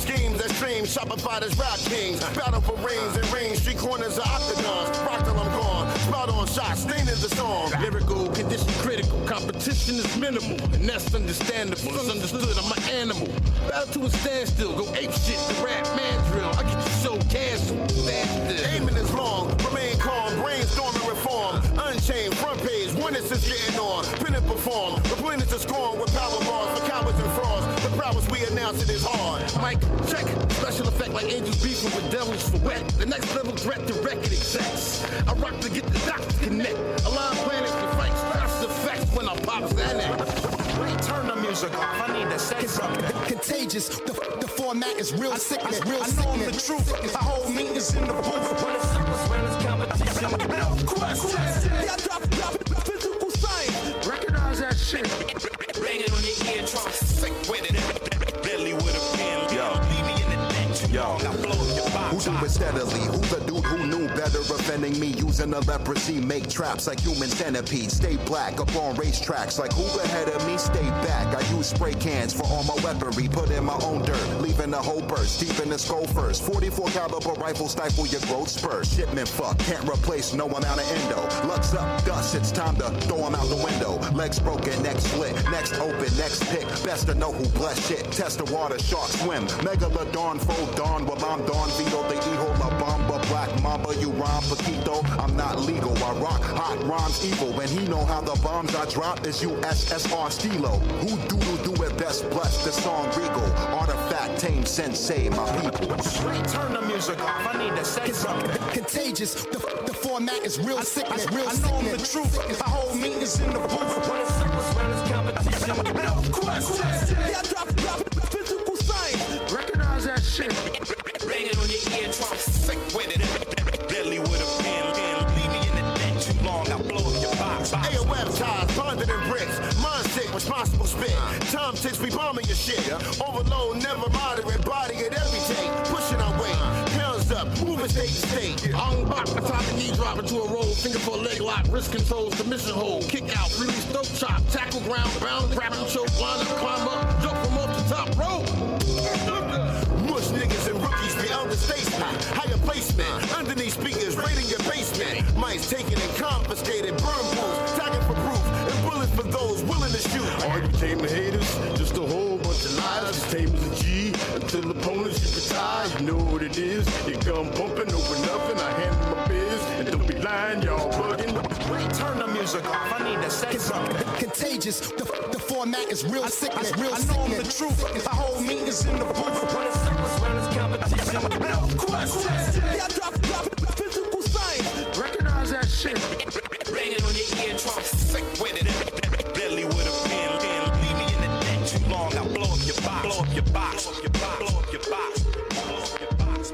schemes that stream, Shopify as rap kings. Battle for rings and rings, street corners of octagons. Rock till I'm gone, spout on shots, staining the song. Lyrical, condition critical, competition is minimal. And that's understandable, it's understood, I'm an animal. Battle to a standstill, go ape shit, the rap man drill. I get your show canceled, aiming is long, remain calm, brainstorming reform. Unchained, front page, one is just getting on. Pin and perform, replenish the scorn with power bars for cowards and frauds. The prowess we announce it is hard. Mike, check, special effect like angels beefing with devils for wet. The next level threat to record execs. I rock to get the doctors connect. Align planets to fight stress effects when I pop Xanax. Turn the music off, I need to say something. Contagious, the format is real sickness. I know I'm the truth, I hold meetings in the booth. When it's circus, when it's competition, no question. Yeah, drop physical science. Recognize that shit. Bang it on your eardrum, sick with it. Deadly with a pen. Yo, leave me in the ditch. Yo, I blow up your box. Who do it steadily? Who the dude who knew better? Offending me, using the leprosy, make traps like human centipede. Stay black up on racetracks, like who ahead of me? Stay back. I use spray cans for all my weaponry. Put in my own dirt, leaving the whole burst deep in the skull first. 44 caliber rifle stifle your growth spurs. Shipment fuck, can't replace no amount of endo. Lux up, dust, it's time to throw them out the window. Legs broken, neck split, next open, next pick. Best to know who bless shit. Test the water, shark swim. Megalodon, foe dawn, while I'm Don Vito, the hijo la bamba, black mamba, you rhyme Paquito. I'm not legal, I rock hot rhymes evil. And he know how the bombs I drop is USSR Stilo. Who do it best, bless the song regal. Artifact, tame, sensei, my people. Turn the music off, I need to say something. Contagious, the format is real sickness. I know I'm the truth, I hold meetings in the booth. When it's circus, when it's competition, no question. Yeah, drop physical science. Recognize that shit. Bang it on your eardrum, sick with it. Deadly with a pen. Leave me in the ditch too long, I'll blow up your box. AOF ties, bonded in bricks. Mind sick, responsible spit. Time ticks, we bombing your shit. Overload, never moderate, body at every take. Pushing our weight, pounds up, moving state to state. Unblock, atop the knee drop into a roll. Finger for a leg lock, wrist control, submission hold. Kick out, release, throat chop, tackle ground, bound, grab and choke, line up, climb up, jump from up the top rope. Mush niggas and rookies, the elder statesman. Higher placement, underneath speakers, raiding your basement. Mice taken and confiscated, burn boots, tagging for proof, and bullets for those willing to shoot. All you tame the haters, just a whole bunch of lies. As tame as a G, until opponents you retire. You know what it is, you come pumping over nothing. I handle my biz, and don't be lying, y'all bugging. Turn the music off, I need to say something. Contagious, the format is real sickness. I know I'm the truth, I hold meetings in the booth. When it's circus, when it's competition, no question. Yeah, drop physical science. Recognize that shit. Bang it on your eardrum, sick with it. Deadly with a pen. Leave me in the ditch too long, I'll blow up your box. Blow up your box. Blow up your box. Blow up your box. Blow up your box.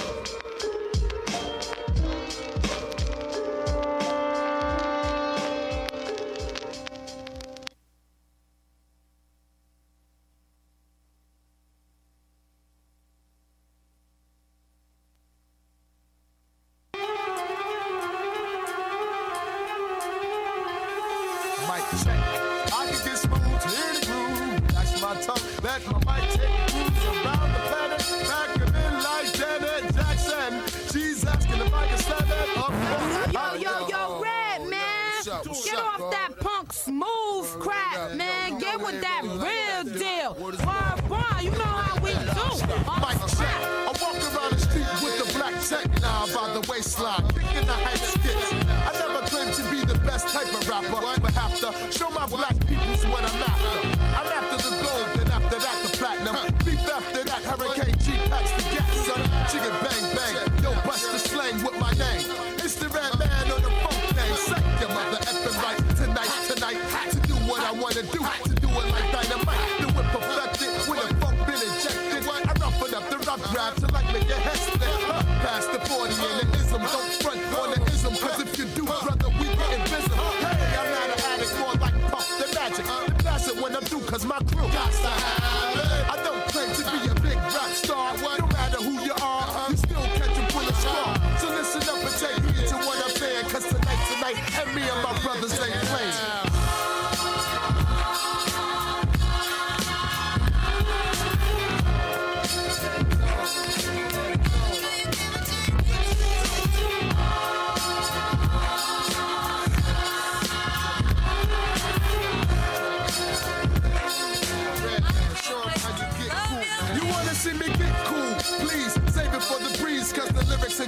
I can get smooth to any groove. That's my tongue, let my mic take moves around the planet. Back in like Janet Jackson. She's asking if I can stand that up. Yo, Red, man. Get off that punk smooth crap, man. Get with that real deal. Why, you know how we do. Mic check. I walk around the street with the black tech now by the waistline, kicking the hype sticks. I never claimed to be the best type of rapper, but have to show my black peoples what I'm after. I'm after the gold, then after that the platinum. Beef after that, Hurricane G packs the gas, son. Chicken bang bang, yo bust the slang with my name. It's the red man on the funk name. Set your mother effing right tonight. To do what I wanna do, to do it like dynamite. Do it perfected with a funk been injected. I roughen up the rough rap till I make your head split. Past the 40 and the ism, don't front on the ism, cause if you do, brother, we get invisible. Hey, I'm not an addict, more like Puff the Magic. Pass it when I'm through, cause my crew got to have it. I don't claim to be a big rap star. No matter who you are, you still catch a bullet scar. So listen up and take heed to what I'm saying, cause tonight, and me and my brothers ain't playing.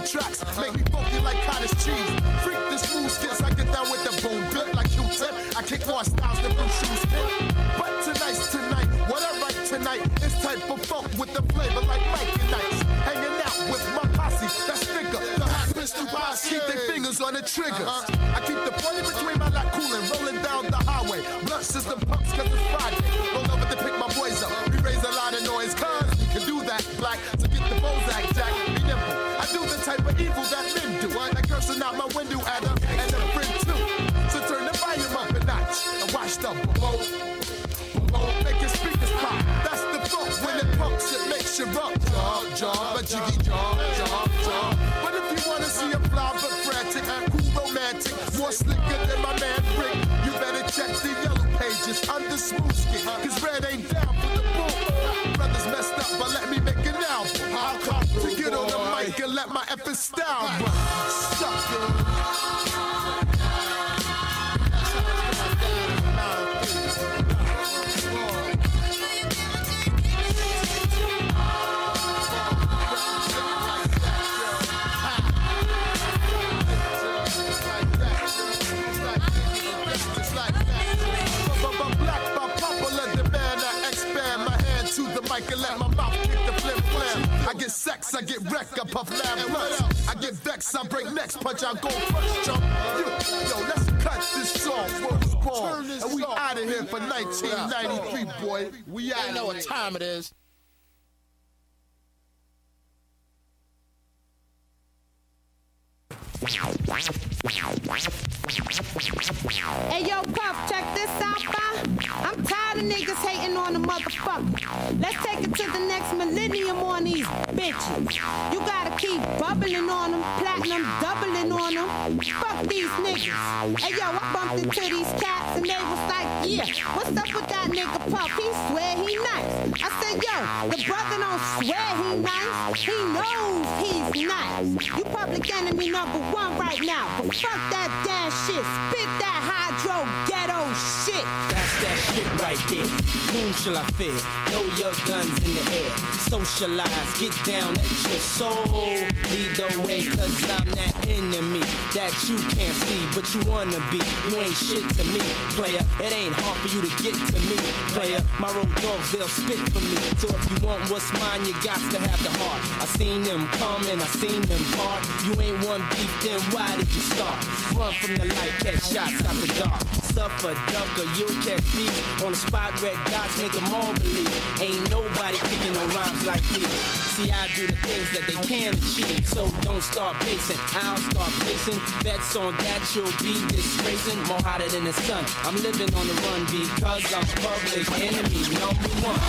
tracks make me funky like cottage cheese. Freak the smooth skits, I get down with the boom bit like Q-tip. I kick more styles than blue shoes fit. But tonight's tonight, what I write tonight is type of funk with the flavor like Mike and Nice. Hanging out with my posse, that's Figure, the hot pistol boss, keep their fingers on the triggers. I keep the pointy between my lap coolin', rolling down the highway. Blunt system pumps cause it's Friday. Roll over to pick my boys up. We raise a lot of noise cause we can do that black. So get the Bozak jack, be nimble. I do the type of evil that men do. Like cursing out my window at her and a friend too. So turn the volume up a notch and watch the boom, make your speakers pop. That's the funk when it pumps, it makes you rock. Jaw, a jiggy jaw. But if you wanna see a fly but frantic, cool romantic, more slicker than my man Rick, you better check the yellow pages under smooth skin, cause red ain't down for the bull. Brothers messed up, but let me make an album. I'll come to get on the mic and let my effing style run. Sucker. And let my mouth kick the flim flam. I get sex, I get wrecked, I puff lamb blunts. I get vexed, I break necks, punch out gold punch jump. Yo, let's cut this song. Word was born, and we out of here for 1993, boy. We out. You know what time it is. Hey yo, Puff, check this out, bro. I'm tired of niggas hating on the motherfucker. Let's take it to the next millennium on these bitches. You gotta keep bubbling on them, platinum doubling on them. Fuck these niggas. Hey yo, I bumped into these cats and they was like, yeah, what's up with that nigga Puff? He swear he nice. I said, yo, the brother don't swear he nice. He knows he's nice. You public enemy number one right now. But fuck that damn shit. Spit that hydro ghetto shit. That's that shit right there. Whom shall I fear? Throw your guns in the air. Socialize, get down at your soul. Lead the way, cause I'm that enemy that you can't see, but you wanna be. You ain't shit to me, player. It ain't hard for you to get to me, player. My road dogs, they'll spit for me. So if you want what's mine, you got to have the heart. I seen them come and I seen them part. You ain't one beef, then why did you start? Run from the light, catch shots out the dark. Suffer, duck, or you'll catch beef. On the spot, red dots make them all believe. Ain't nobody picking no rhymes like me. See, I do the things that they can achieve. So don't start pacing, I'll start placing bets on that you'll be disgracing. More hotter than the sun, I'm living on the run because I'm public enemy number one.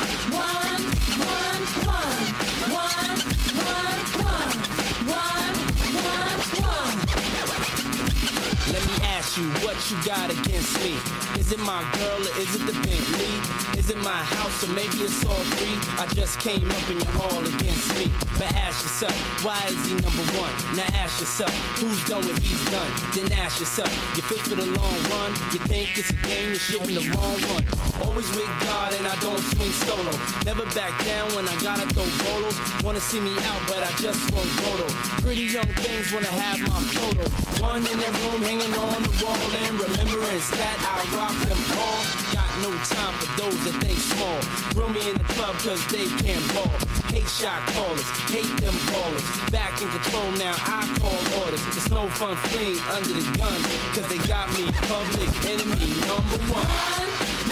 Let me ask you what you got against me. Is it my girl or is it the Bentley? Is it my house or maybe it's all three? I just came up in your hall against me. But ask yourself, why is he number one? Now ask yourself, who's done what he's done? Then ask yourself, you fit for the long run? You think it's a game, you're shooting the wrong one. Always with God and I don't swing solo. Never back down when I gotta throw bolos. Wanna see me out but I just won't photo. Pretty young things wanna have my photo. One in the room hanging on the wall in remembrance that I rock them all. Got no time for those that think small. Throw me in the club cause they can't ball. Hate shot callers, hate them callers. Back in control now, I call orders. It's no fun fleeing under the gun cause they got me public enemy number one.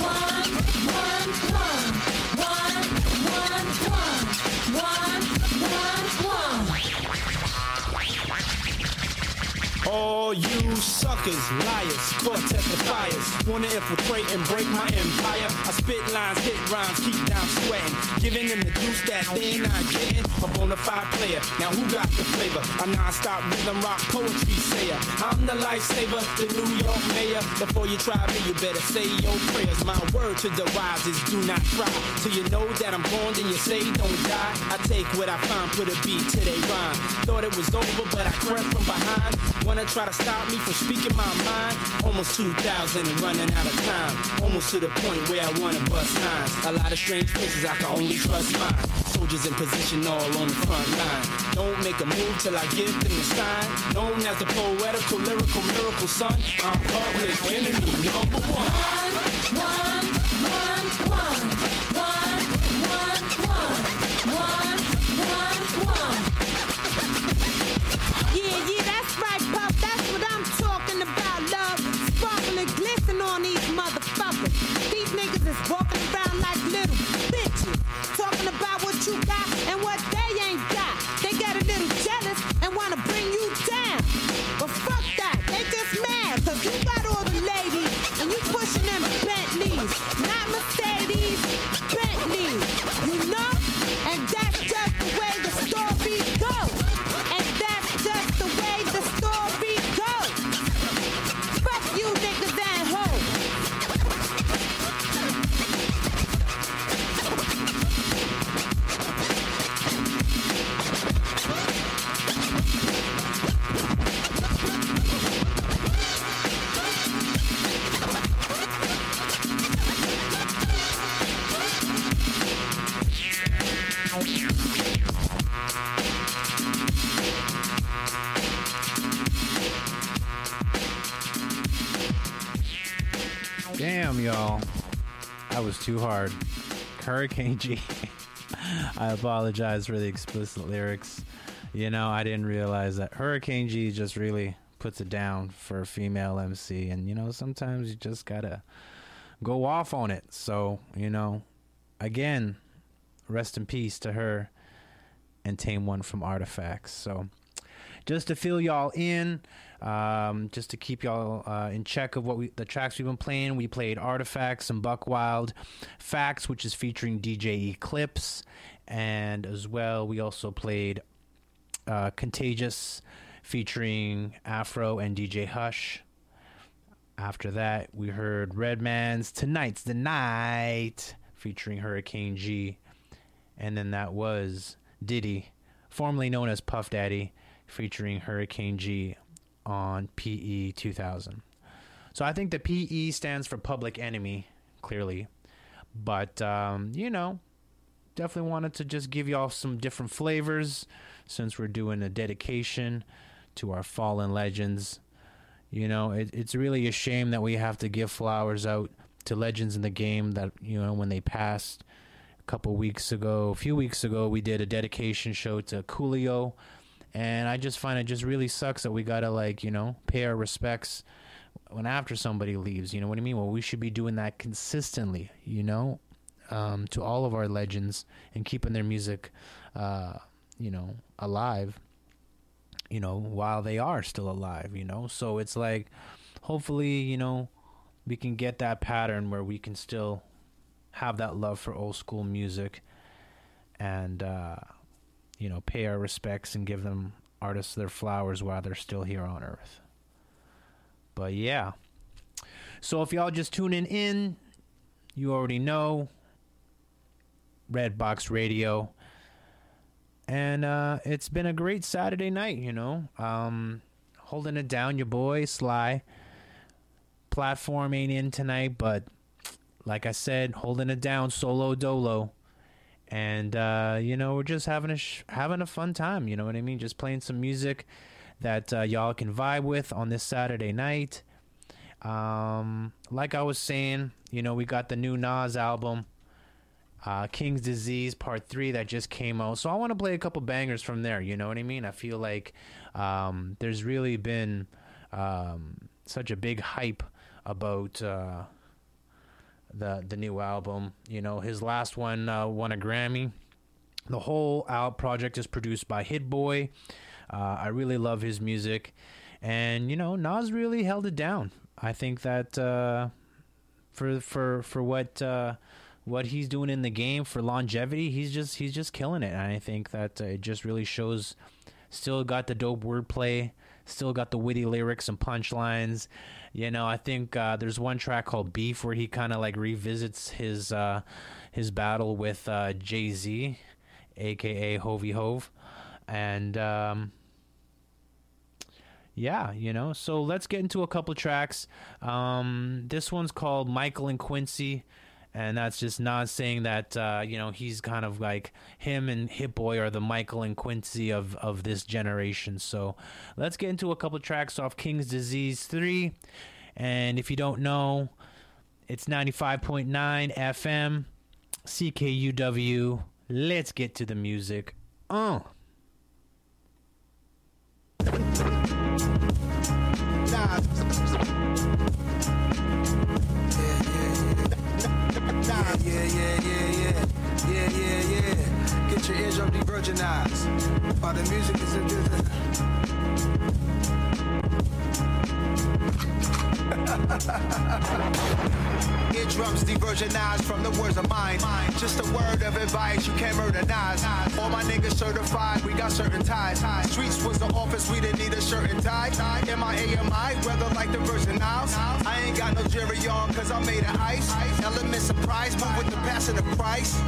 All you suckers, liars, caught testifiers, wanna infiltrate and break my empire. I spit lines, hit rhymes, keep down sweating, giving them the juice that they're not getting. A bona fide player, now who got the flavor? A non-stop rhythm rock poetry sayer. I'm the lifesaver, the New York mayor. Before you try me, you better say your prayers. My word to the wise is do not try. Till you know that I'm born, then you say don't die. I take what I find, put a beat to they rhyme. Thought it was over, but I crept from behind. Wanna try to stop me from speaking my mind? Almost 2,000 and running out of time. Almost to the point where I wanna bust nines. A lot of strange places, I can only trust mine. Soldiers in position all on the front line. Don't make make a move till I give them the sign. Known as the poetical, lyrical, miracle son. I'm public enemy number one. Yeah, that's right, Puff. That's what I'm talking about, love. Sparkle and glisten on these motherfuckers. These niggas is walking around like little bitches. Talking about what you got and what they ain't got. They get a little jealous and wanna bring you down. But fuck that, they just mad. Cause you got all the ladies and you pushing them Bentleys. Not Mercedes, Bentleys. You know? And that's just the way the story goes. And that's just the way the story goes. Fuck you niggas and hoes. Damn, y'all. That was too hard. Hurricane G. I apologize for the explicit lyrics. You know, I didn't realize that Hurricane G just really puts it down for a female MC. And, you know, sometimes you just gotta go off on it. So, you know, again, rest in peace to her and Tame One from Artifacts. So, just to fill y'all in, just to keep y'all in check of the tracks we've been playing, we played Artifacts and Buck Wild, Facts, which is featuring DJ Eclipse, and as well we also played Contagious featuring Afro and DJ Hush. After that, we heard Redman's Tonight's the Night featuring Hurricane G, and then that was Diddy, formerly known as Puff Daddy, featuring Hurricane G on PE 2000. So I think the PE stands for Public Enemy, clearly. But, you know, definitely wanted to just give y'all some different flavors since we're doing a dedication to our fallen legends. You know, it's really a shame that we have to give flowers out to legends in the game that, you know, when they passed a few weeks ago, we did a dedication show to Coolio. And I just find it just really sucks that we gotta, like, you know, pay our respects when after somebody leaves. You know what I mean? Well, we should be doing that consistently, you know, to all of our legends and keeping their music, you know, alive, you know, while they are still alive, you know. So it's like, hopefully, you know, we can get that pattern where we can still have that love for old school music and, you know, pay our respects and give them artists their flowers while they're still here on Earth. But yeah. So if y'all just tuning in, you already know Red Box Radio. And it's been a great Saturday night, you know. Holding it down, your boy Sly. Platform ain't in tonight, but like I said, holding it down solo dolo. And, you know, we're just having a fun time, you know what I mean? Just playing some music that y'all can vibe with on this Saturday night. Like I was saying, you know, we got the new Nas album, King's Disease Part 3 that just came out. So I want to play a couple bangers from there, you know what I mean? I feel like there's really been such a big hype about the new album. You know, his last one won a Grammy. The whole project is produced by Hit Boy. I really love his music, and you know, Nas really held it down. I think that for what he's doing in the game for longevity, he's just killing it. And I think that it just really shows. Still got the dope wordplay, still got the witty lyrics and punchlines. You know, I think there's one track called Beef where he kind of like revisits his battle with Jay-Z, aka Hovey Hove. And yeah, you know, so let's get into a couple tracks. This one's called Michael and Quincy, And that's just Nas saying that, he's kind of like him and Hit Boy are the Michael and Quincy of this generation. So let's get into a couple tracks off King's Disease 3. And if you don't know, it's 95.9 FM, CKUW. Let's get to the music. Yeah. Get your eardrum de-virginized while the music is in Eardrums de-virginized from the words of mine. Just a word of advice, you can't murder Nas. All my niggas certified, we got certain ties. Streets was the office, we didn't need a shirt and tie. M-I-A-M-I, weather like the Virgin Isles. I ain't got no jury on, cause I'm made of ice. Element surprise, move with the passing of price.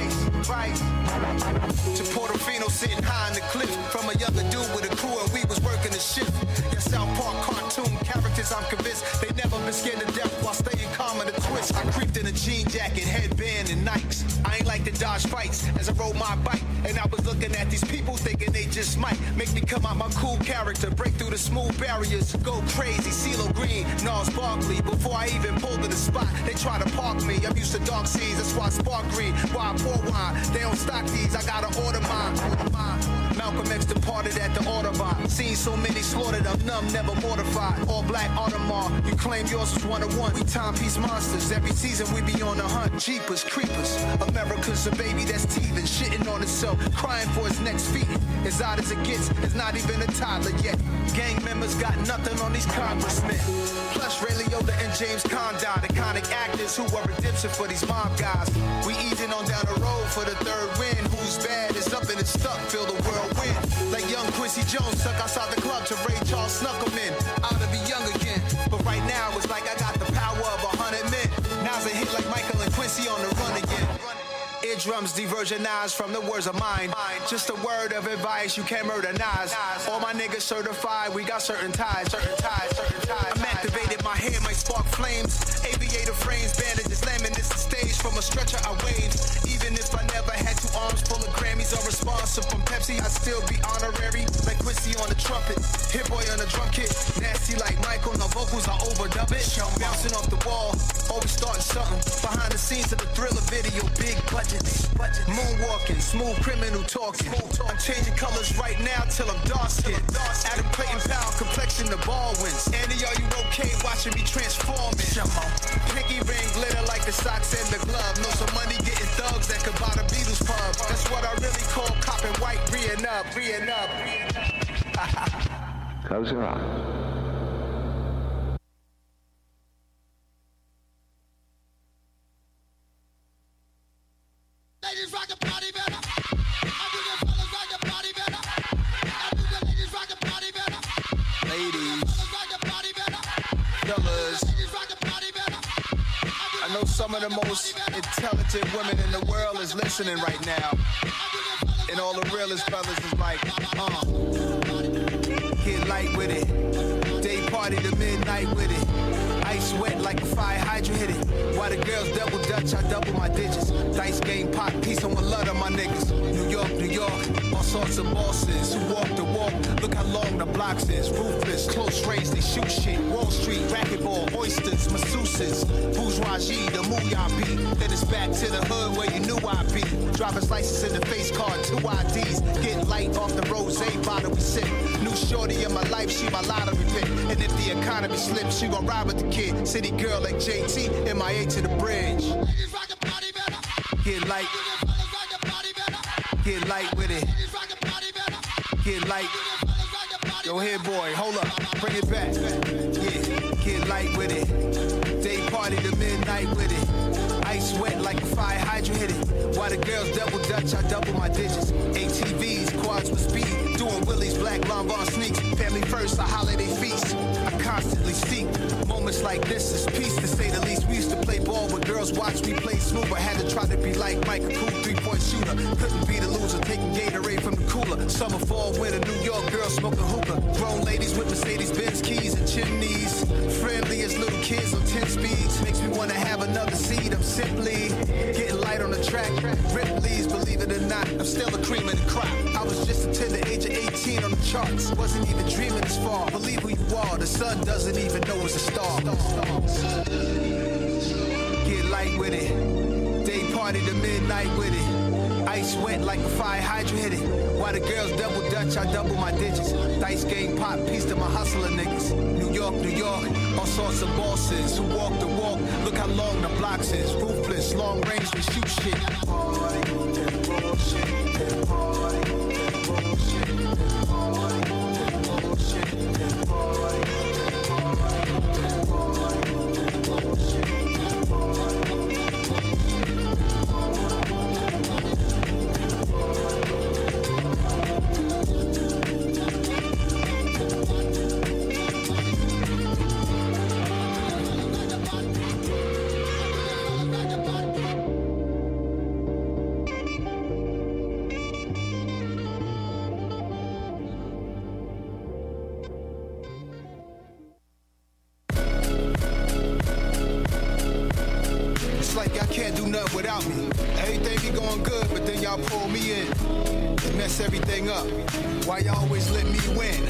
To Portofino sitting high in the cliff. From a younger dude with a crew and we was working the shift. Your South Park cartoon characters, I'm convinced they never been scared to death while staying calm in the twist. I creeped in a jean jacket, headband, and Nikes. I ain't like to dodge fights as I rode my bike. And I was looking at these people thinking they just might make me come out my cool character, break through the smooth barriers, go crazy. CeeLo Green, Nas Barkley. Before I even pulled to the spot, they try to park me. I'm used to dark seas, that's why I spark green. Why I pour wine, they don't stock these, I gotta order mine. Malcolm X departed at the Autobahn. Seen so many slaughtered, I'm numb, never mortified. All black Audemars, you claim yours was 101. We timepiece monsters, every season we be on the hunt. Jeepers, creepers, America's a baby that's teething, shitting on itself, crying for its next feet. As odd as it gets, it's not even a toddler yet. Gang members got nothing on these congressmen. Plus Ray Liotta and James Conrad, iconic actors who are redemption for these mob guys. We easing on down the road for the third win. Who's bad is up and it's stuck, feel the whirlwind. Like young Quincy Jones stuck outside the club to Ray Charles snuck him in. Out to be young again, but right now it's like I got the power of 100 men. Now's a hit like Michael and Quincy on the run again. Eardrums de-virginized from the words of mine. Just a word of advice, you can't murder Nas. All my niggas certified, we got certain ties. I'm activated, my hair might spark flames. Aviator frames, bandages, laminates the stage. From a stretcher I wave. Even if I never had 2 arms full of Grammys or responsive from Pepsi, I'd still be honorary. Like Quincy on the trumpet, Hit Boy on the drum kit. Nasty like Michael, no vocals, I overdub it. Bouncing off the wall, always starting something. Behind the scenes of the Thriller video, big budget. Moonwalking, smooth criminal talking. I'm changing colors right now till I'm dark skinned. Adam Clayton Powell, complexion the Baldwins. Andy, are you okay watching me transforming? Pinky ring glitter like the socks and the glove. Know some money getting thugs that could buy the Beatles pub. That's what I really call copping white, reeing up. Close your eyes. Ladies rock the party better. I do the fellas rock the party better. I do the ladies rock the party better. Ladies, Rock the party better. fellas, Ladies rock the party better. I know some of the most intelligent women in the world is listening right now. And all the realest brothers is like, get light with it. Day party to midnight with it. Ice wet like a fire hydrant hit it. While the girls double dutch, I double my digits. Dice game, pot, peace, and one love of my niggas. New York, all sorts of bosses who walk the walk. Look how long the blocks is. Ruthless, close range, they shoot shit. Wall Street, racquetball, oysters, masseuses. Bourgeoisie, the Mooyah beat. Then it's back to the hood where you knew I'd be. Driver's license in the face card, 2 IDs. Get light off the rosé bottle we sip. New shorty in my life, she my lottery pick. And if the economy slips, she gon' ride with the kid. City girl like JT, MIA to the bridge. Ladies rock the party better. Get light, The fellas rock the party better. get light with it. Ladies rock the party better. Get light. The fellas rock the party Yo, here, boy, hold up, bring it back. Yeah, get light with it. Day party to midnight with it. Ice wet like a fire hydrant hit it. While the girls double dutch, I double my digits. ATVs, quads with speed. Doing Willie's black Lanvin sneaks. Family first, a holiday feast. I constantly seek moments like this is peace, to say the least. We used to play ball with girls, watch me play smooth. I had to try to be like Mike, a cool 3-point shooter. Couldn't be the loser, taking Gatorade from the cooler. Summer, fall, winter, New York girls smoking hookah. Grown ladies with Mercedes-Benz keys and chimneys. Friendly as little kids on 10 speeds. Makes me want wanna have another seed. I'm simply getting light on the track. Ripley's, believe it or not, I'm still a cream in the crop. I was just until the age of 18 on the charts. Wasn't even dreaming this far. Believe who you are, the sun doesn't even know it's a star. Get light with it. Day party to midnight with it. Ice wet like a fire hydrant hit it. While the girls double dutch, I double my digits. Dice game pop, piece to my hustler niggas. New York, all sorts of bosses who walk the walk. Look how long the blocks is. Ruthless, long range, we shoot shit. Without me, everything be going good, but then y'all pull me in and mess everything up. Why y'all always let me win?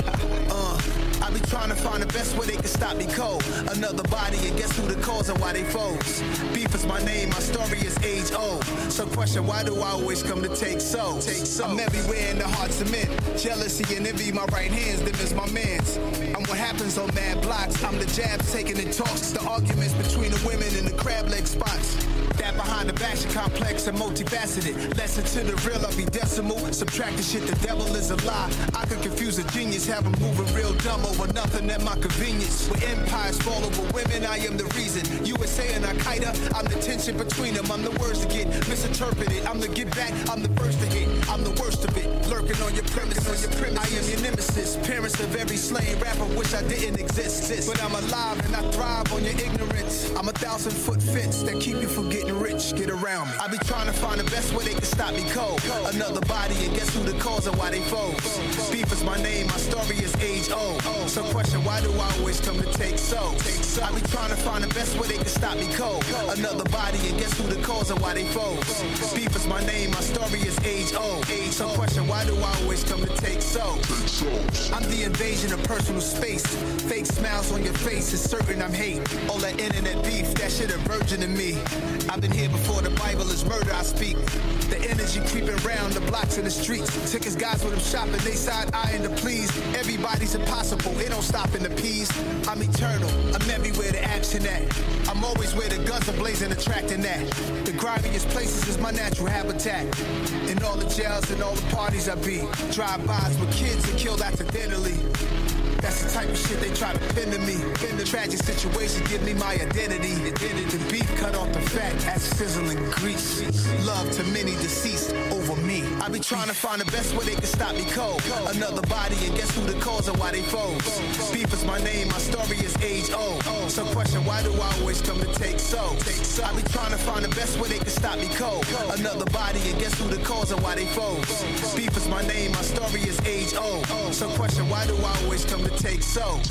I be trying to find the best way they can stop me cold. Another body, and guess who the cause and why they foes? Beef is my name, my story is age old. So question, why do I always come to take souls? I'm everywhere in the hearts of men. Jealousy and envy, my right hands, them is my mans. I'm what happens on mad blocks. I'm the jabs taking in talks. The arguments between the women and the crab leg spots. That behind the bastion complex and multifaceted. Lesson to the real, I'll be decimal. Subtract the shit, the devil is a lie. I could confuse a genius, have him moving real dumb over nothing at my convenience. With empires fall over women, I am the reason. USA and Al-Qaeda, I'm the tension between them. I'm the words to get misinterpreted. I'm the get back, I'm the first to hit. I'm the worst of it, lurking on your premises. I am your nemesis, parents of every slain rapper wish I didn't exist. But I'm alive and I thrive on your ignorance. I'm 1,000-foot fence that keep you from getting rich. Get around me. I be trying to find the best way they can stop me cold. Another body, and guess who the cause and why they foes? Beef is my name, my story is age old. So question, why do I always come to take souls? I be trying to find the best way they can stop me cold. Another body, and guess who the cause and why they foes? Beef is my name, my story is age old. So question, why do I always come to take souls? I'm the invasion of personal space. Fake smiles on your face is certain I'm hate. All that internet beef, that shit a virgin to me. I've been here before the Bible is murder I speak. The energy creeping round the blocks in the streets. Took his guys with him shopping, they side eyeing to please. Everybody's impossible, it don't stop in the peas. I'm eternal, I'm everywhere the action at. I'm always where the guns are blazing, attracting that. The grimiest places is my natural habitat. In all the jails and all the parties I be. Drive-bys with kids are killed accidentally. That's the type of shit they try to pin to me. In the tragic situation, give me my identity. The beef cut off the fat as sizzling grease. Love to many deceased over me. I be trying to find the best way they can stop me cold. Another body, and guess who the cause and why they foes? Beef is my name, my story is age old. So question, why do I always come to take souls? I be trying to find the best way they can stop me cold. Another body, and guess who the cause and why they foes? Beef is my name, my story is age old. So question, why do I always come to take souls?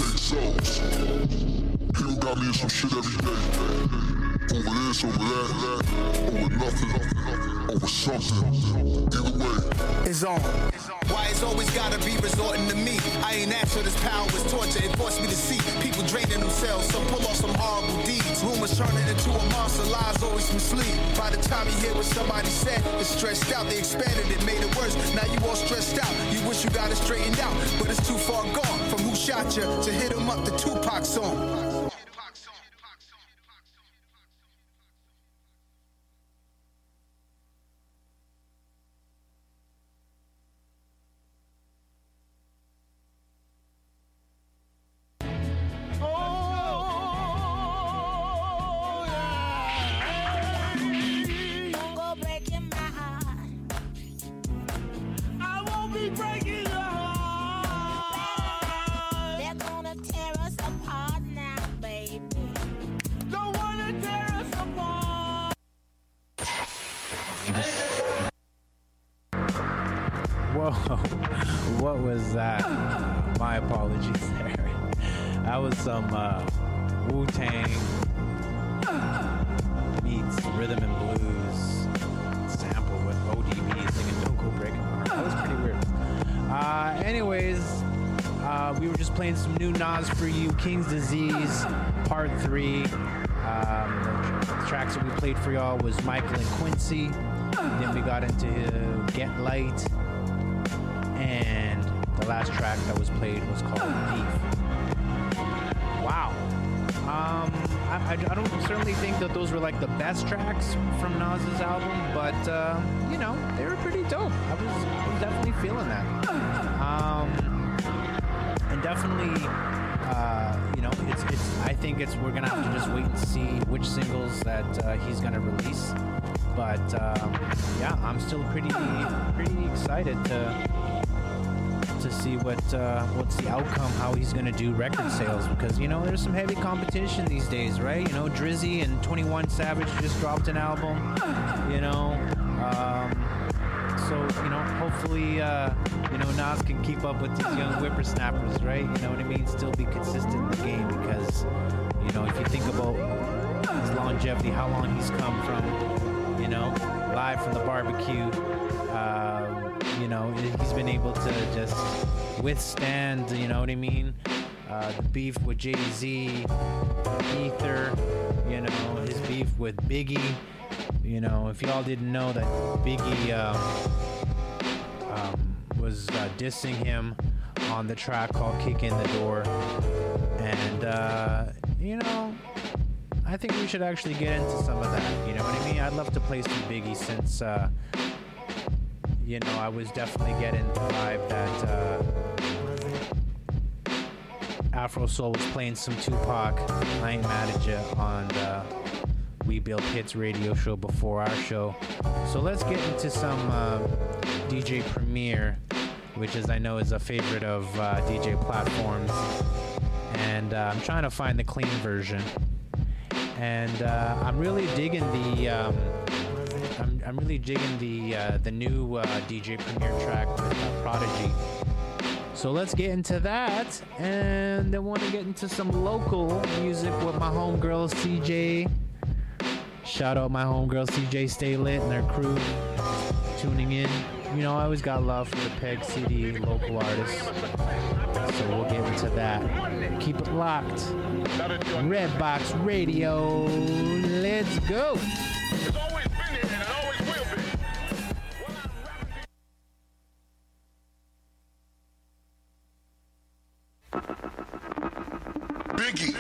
People got me in some shit every day. Over this, over that, over nothing, over something. Either way, it's on. Why it's always gotta be resorting to me? I ain't asked for this power, it's torture. It forced me to see people draining themselves. Some pull off some horrible deeds. Rumors turning into a monster, lies always mislead. By the time you hear what somebody said, it's stressed out. They expanded it, made it worse. Now you all stressed out. You wish you got it straightened out, but it's too far gone. From who shot you to hit him up, the Tupac song. What was that? My apologies there. That was some Wu-Tang rhythm and blues sample with ODB singing "Don't Go Breaking My Heart." That was pretty weird. Anyways, we were just playing some new Nas for you, King's Disease, Part 3. The tracks that we played for y'all was Michael and Quincy. Then we got into Get Light. And the last track that was played was called Beef. Wow. I don't certainly think that those were like the best tracks from Nas's album, but you know, they were pretty dope. I was definitely feeling that. And definitely, you know, I think we're gonna have to just wait and see which singles that he's gonna release. But yeah, I'm still pretty excited to see what's the outcome, how he's gonna do record sales, because you know there's some heavy competition these days, right? You know, Drizzy and 21 Savage just dropped an album, you know, so you know, hopefully you know, Nas can keep up with these young whippersnappers, right? You know what I mean? Still be consistent in the game, because you know, if you think about his longevity, how long he's come from, you know, live from the barbecue. You know, he's been able to just withstand, you know what I mean, the beef with Jay-Z, Ether, you know, his beef with Biggie. You know, if y'all didn't know that Biggie was dissing him on the track called Kick in the Door. And, you know, I think we should actually get into some of that, you know what I mean? I'd love to play some Biggie since... you know, I was definitely getting the vibe that Afro Soul was playing some Tupac, I Ain't Mad at Ya, on the We Build Hits radio show before our show. So let's get into some DJ Premier, which is, I know, is a favorite of DJ platforms. And I'm trying to find the clean version. And I'm really digging the... I'm really digging the new DJ Premier track with Prodigy. So let's get into that, and then want to get into some local music with my homegirl CJ. Shout out my homegirl CJ Stay Lit and their crew tuning in. You know, I always got love for the Peg City local artists. So we'll get into that. Keep it locked. Redbox Radio. Let's go. Biggie.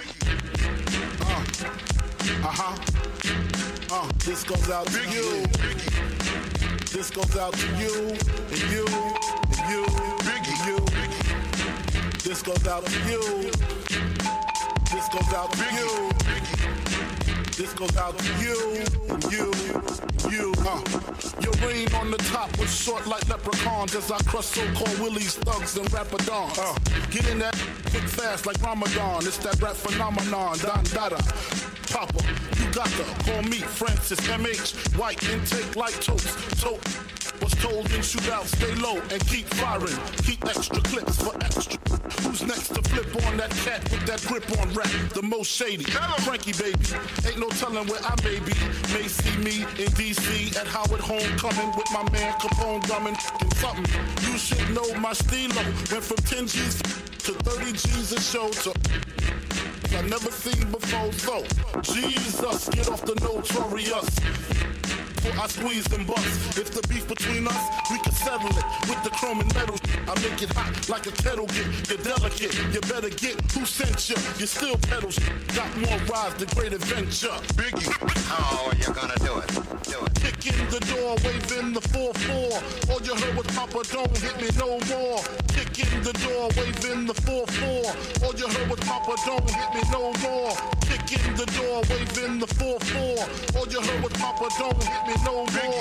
This goes out to you. This goes out to you and you and you, Biggie, you. This goes out to you. This goes out to you. This goes out to you and you. Your reign on the top was short like leprechauns as I crush so-called willies, thugs, and rapadons. Get in that quick fast like Ramadan. It's that rap phenomenon, Don Dada. Papa, you got to call me Francis M.H. White intake like toast. Was told in shootout, stay low and keep firing. Keep extra clips for extra. Who's next to flip on that cat with that grip on rap? The most shady, Frankie baby. Ain't no telling where I may be. May see me in D.C. at Howard Homecoming with my man Capone gumming something. You should know my stilo. Went from 10 G's to 30 G's a show to I never seen before. So Jesus, get off the notorious. I squeeze and bust. If the beef between us, we can settle it with the chrome and metal. I make it hot like a kettle get. You're delicate, you better get who sent you. You still pedal. Got more rides than great adventure. Biggie, how are you gonna do it? Kick in the door, waving the 4-4. All you heard was Papa, don't hit me no more. Kick in the door, waving the 4-4. All you heard was Papa, don't hit me no more. Kick in the door, waving the 4-4. All you heard was Papa, don't hit me no more.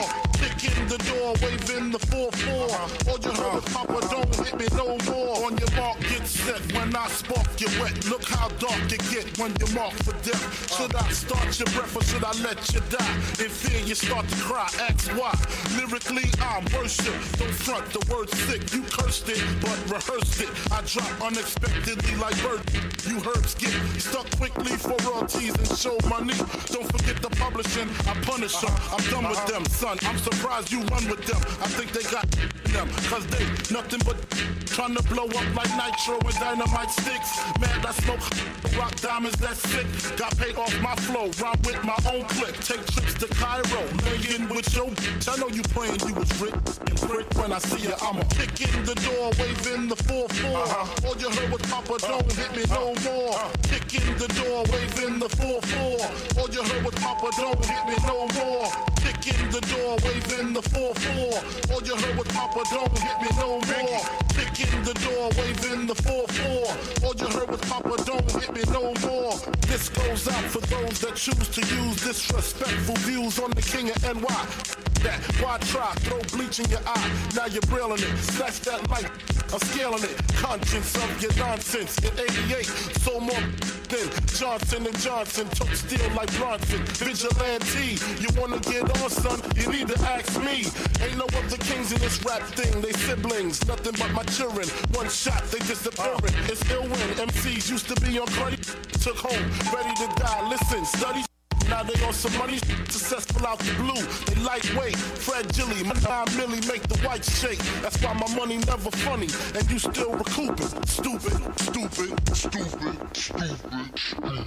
Kicking the door, waving the 4-4. All you heard was Papa, don't hit me no more. On your mark, get set. When I spark you wet, look how dark you get when you're marked for death. Should I start your breath or should I let you die? In fear, you start to cry. Ask why. Lyrically, I'm worship. Don't front the word sick. You cursed it, but rehearsed it. I drop unexpectedly like bird. You herbs get stuck quickly for royalties and show money. Don't forget the publishing. I punish them. I'm done with them, son. I'm surprised you run with them. I think they got them, cause they nothing but trying to blow up like nitro and dynamite sticks. Man, I smoke rock diamonds, that's sick. Got paid off my flow, rhyme with my own clip. Take trips to Cairo, laying with your bitch. I know you praying you was Rick and prick. When I see you, I'ma kick in the door, waving the 4-4. All you heard was Papa, don't hit me no more. Kick in the door, waving the 4-4. All you heard was Papa, don't hit me no more. Kick in the door, waving the 4-4. All you heard was Papa, don't hit me no more. Kick in the door, waving the 4-4. All you heard was Papa, don't hit me no more. This goes out for those that choose to use disrespectful views on the king of NY. That, why try? Throw bleach in your eye. Now you're brilling it. Snatch that light. I'm scaling it. Conscience of your nonsense. In 88, so more than Johnson & Johnson. Took steel like Bronson. Vigilante. You wanna get on, son? You need to ask me. Ain't no other kings in this rap thing. They siblings. Nothing but my children. One shot, they disappearing. It's ill when MCs used to be on party. Took home, ready to die. Listen, study. Now they on some money, successful out the blue. They lightweight, fragile. My 9 milli make the white shake. That's why my money never funny, and you still recouping. Stupid, stupid, stupid, stupid, stupid.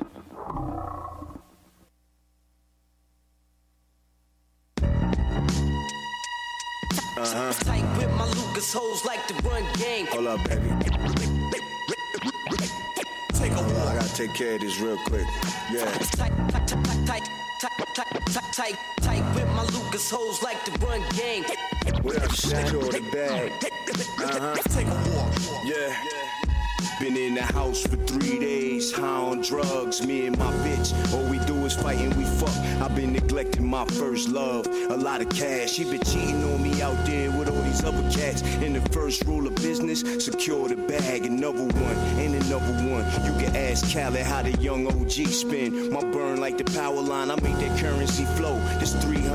Tight with my Lucas hoes like to run game. Hold up, baby. Take a walk. I gotta take care of this real quick. Yeah. Tight with my Lucas hoes like to run game. What up, secure the bag? Take a walk. Yeah. Been in the house for 3 days, high on drugs, me and my bitch. All we do is fight and we fuck. I've been neglecting my first love. A lot of cash, she been cheating on me out there with all these other cats. And the first rule of business, secure the bag. Another one, and another one. You can ask Khaled how the young OG spin. My burn like the power line, I make that currency flow. There's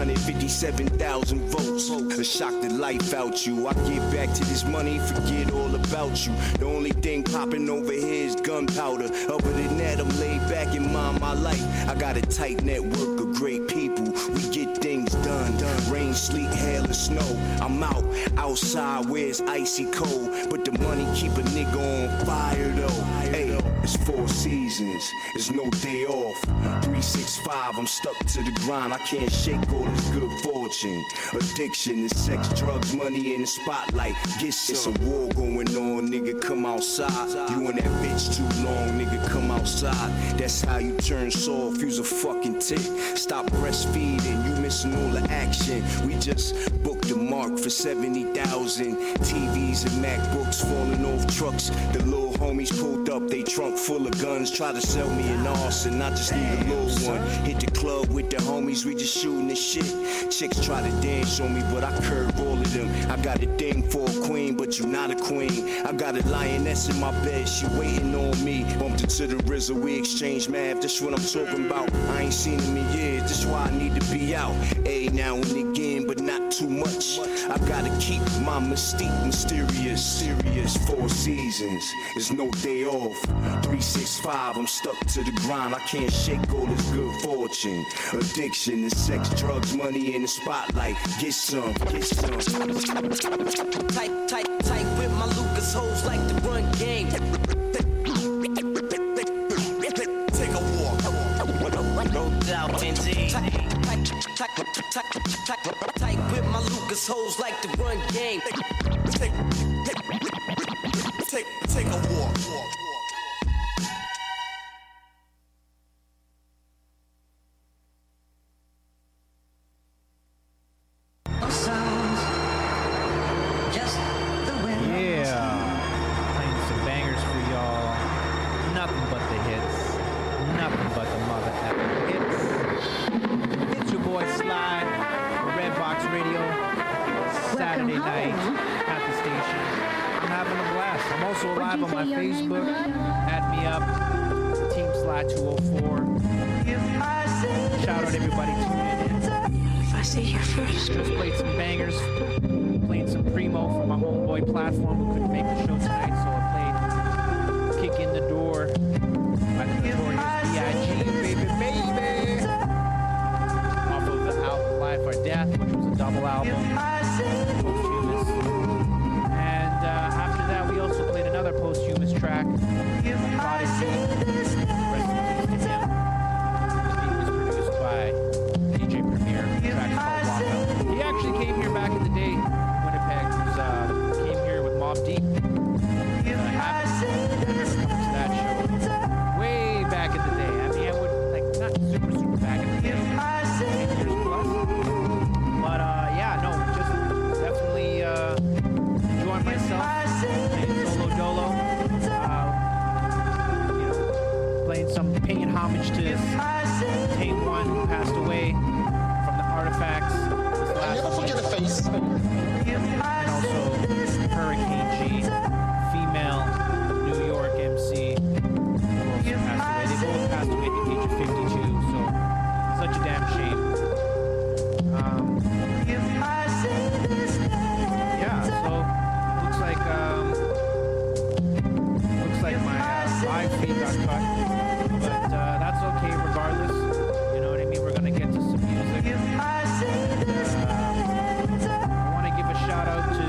357,000 votes. A shock the life out you. I get back to this money, forget all about you. The only thing popping over here is gunpowder. Other than that, I'm laid back and mind my life. I got a tight network of great people. We get things done. Rain, sleet, hail, or snow. I'm outside where it's icy cold. But the money keep a nigga on fire though. Hey, it's 4 seasons. It's no day off. 365, I'm stuck to the grind. I can't shake all this good fortune. Addiction is sex, drugs, money in the spotlight. Get some. It's a war going on, nigga, come outside. You and that bitch too long, nigga, come outside. That's how you turn soft, use a fucking tick. Stop breastfeeding, you missing all the action. We just booked the mark for 70,000. TVs and MacBooks falling off trucks. The little homies pulled up, they trunk full of guns. Try to sell me an arson, I just need a little one. Hit the club with the homies, we just shooting the shit. Chicks try to dance on me, but I curve all of them. I got a thing for a queen, but you not a queen. I got a lioness in my bed, she waiting on me. Bumped into the RZA, we exchange math, that's what I'm talking about. I ain't seen him in years, that's why I need to be out. Now and again, but not too much. I gotta keep my mystique mysterious. Serious 4 seasons, it's no day off. 365, I'm stuck to the grind. I can't shake all this good fortune. Addiction is sex, drugs, money in the spotlight. Get some, get some. Tight with my Lucas hoes like to run game. Take a walk. No doubt, indeed. Tight with my Lucas hoes like to run game. Take a walk. also live on my Facebook. Add me up, Team Sly 204. Shout out everybody tuning in. I see you first. Just played some bangers, playing some Primo from my homeboy Platform who couldn't make the show tonight, so I played Kick in the Door by the notorious B.I.G. Baby. Off of the album Life or Death, which was a double album. Posthumous. And after that, we also played another posthumous track, Prodigy. Rest in peace to him. The beat was produced by DJ Premier. The track's called Walk Out. He actually came here back in the day, Winnipeg. Came here with Mobb Deep. I remember coming to that show way back in the day. I mean, I would, like, not super back in the day, 10 years plus. But, yeah, no, just definitely enjoying myself, playing solo dolo, you know, paying homage to Tame One, who passed away from the Artifacts. Never forget a face. And also Hurricane G, female New York MC, who also passed away. They both passed away at the age of 52, so such a damn shame. Yeah, so looks like my live feed got cut, but that's okay regardless. You know what I mean? We're gonna get to some music. And, I want to give a shout out to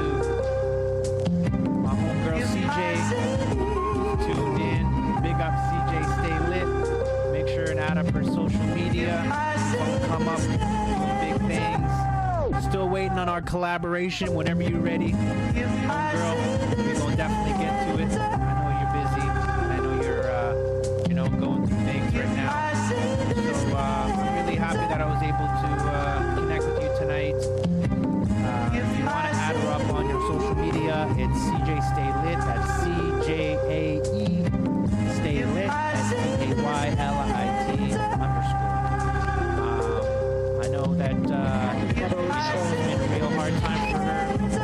my homegirl CJ, who's tuned in. Big up CJ, stay lit. Make sure and add up her social media. She's gonna come up doing big things. Still waiting on our collaboration. Whenever you're ready, homegirl, we're gonna definitely get to it. I know you're busy, and I know you're going through things right now. So I'm really happy that I was able to connect with you tonight. If you want to add her up on your social media, it's CJ Stay Lit. That's CJAE Stay Lit. That's TAYLIT _. I know that it's been a real hard time for her.